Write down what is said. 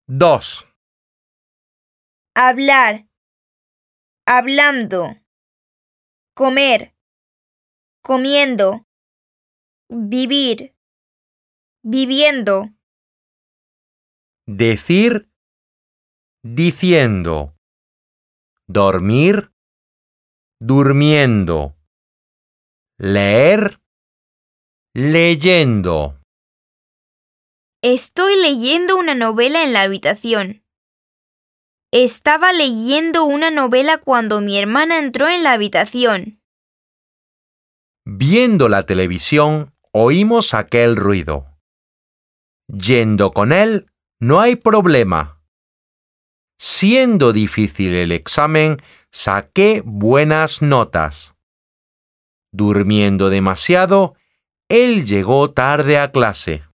2, hablar, hablando, comer, comiendo, vivir, viviendo, decir, diciendo, dormir, durmiendo, leer, leyendo. Estoy leyendo una novela en la habitación. Estaba leyendo una novela cuando mi hermana entró en la habitación. Viendo la televisión, oímos aquel ruido. Yendo con él, no hay problema. Siendo difícil el examen, saqué buenas notas. Durmiendo demasiado, él llegó tarde a clase.